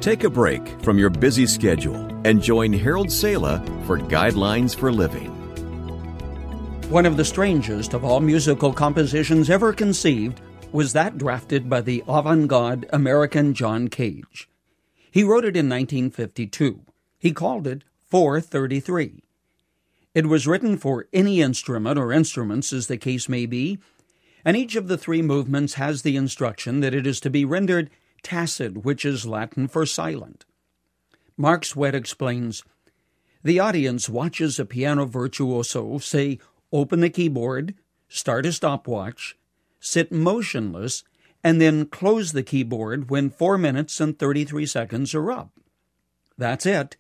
Take a break from your busy schedule and join Harold Sala for Guidelines for Living. One of the strangest of all musical compositions ever conceived was that drafted by the avant-garde American John Cage. He wrote it in 1952. He called it 433. It was written for any instrument or instruments, as the case may be, and each of the three movements has the instruction that it is to be rendered tacit, which is Latin for silent. Mark Sweat explains, "The audience watches a piano virtuoso, say, open the keyboard, start a stopwatch, sit motionless, and then close the keyboard when 4 minutes and 33 seconds are up. That's it.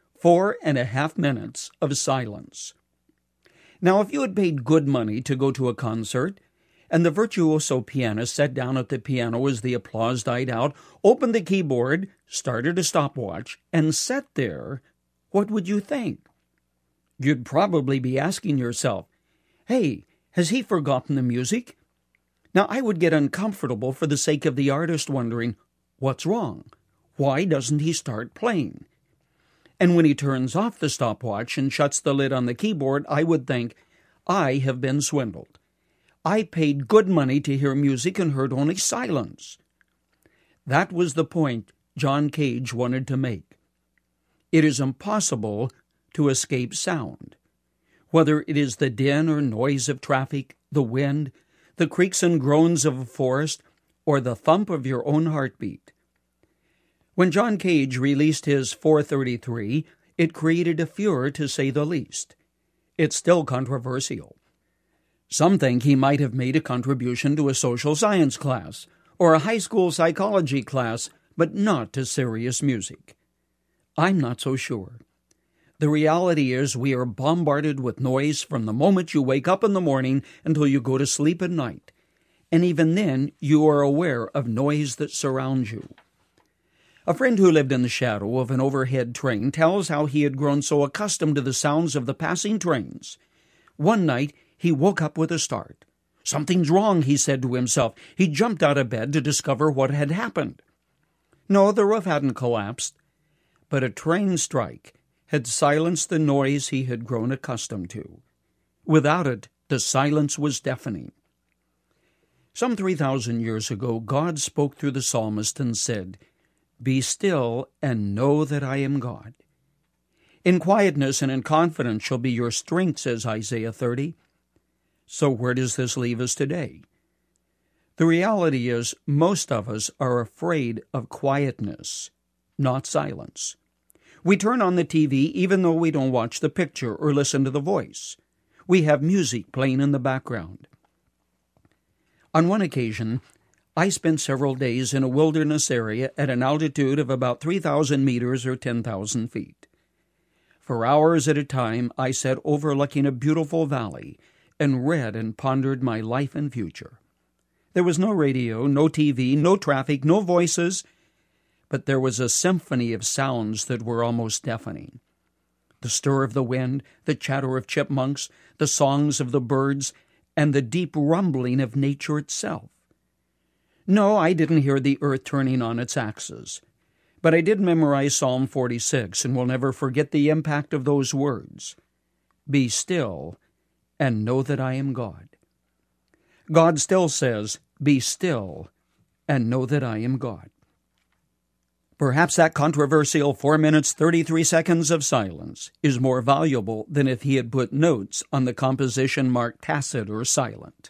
4.5 minutes of silence." Now, if you had paid good money to go to a concert, and the virtuoso pianist sat down at the piano as the applause died out, opened the keyboard, started a stopwatch, and sat there, what would you think? You'd probably be asking yourself, "Hey, has he forgotten the music?" Now, I would get uncomfortable for the sake of the artist, wondering, what's wrong? Why doesn't he start playing? And when he turns off the stopwatch and shuts the lid on the keyboard, I would think, I have been swindled. I paid good money to hear music and heard only silence. That was the point John Cage wanted to make. It is impossible to escape sound. Whether it is the din or noise of traffic, the wind, the creaks and groans of a forest, or the thump of your own heartbeat. When John Cage released his 433, it created a furor, to say the least. It's still controversial. Some think he might have made a contribution to a social science class or a high school psychology class, but not to serious music. I'm not so sure. The reality is we are bombarded with noise from the moment you wake up in the morning until you go to sleep at night. And even then, you are aware of noise that surrounds you. A friend who lived in the shadow of an overhead train tells how he had grown so accustomed to the sounds of the passing trains. One night, he woke up with a start. "Something's wrong," he said to himself. He jumped out of bed to discover what had happened. No, the roof hadn't collapsed, but a train strike had silenced the noise he had grown accustomed to. Without it, the silence was deafening. Some 3,000 years ago, God spoke through the psalmist and said, "Be still and know that I am God." In quietness and in confidence shall be your strength, says Isaiah 30. So where does this leave us today? The reality is most of us are afraid of quietness, not silence. We turn on the TV even though we don't watch the picture or listen to the voice. We have music playing in the background. On one occasion, I spent several days in a wilderness area at an altitude of about 3,000 meters or 10,000 feet. For hours at a time, I sat overlooking a beautiful valley and read and pondered my life and future. There was no radio, no TV, no traffic, no voices, but there was a symphony of sounds that were almost deafening. The stir of the wind, the chatter of chipmunks, the songs of the birds, and the deep rumbling of nature itself. No, I didn't hear the earth turning on its axis, but I did memorize Psalm 46 and will never forget the impact of those words. Be still and know that I am God. God still says, be still and know that I am God. Perhaps that controversial 4 minutes 33 seconds of silence is more valuable than if he had put notes on the composition marked tacit or silent.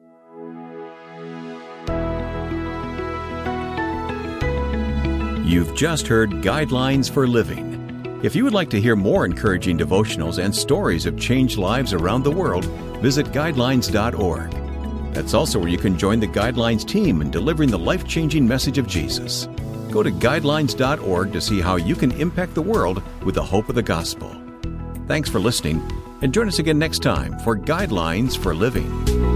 You've just heard Guidelines for Living. If you would like to hear more encouraging devotionals and stories of changed lives around the world, visit Guidelines.org. That's also where you can join the Guidelines team in delivering the life-changing message of Jesus. Go to Guidelines.org to see how you can impact the world with the hope of the gospel. Thanks for listening, and join us again next time for Guidelines for Living.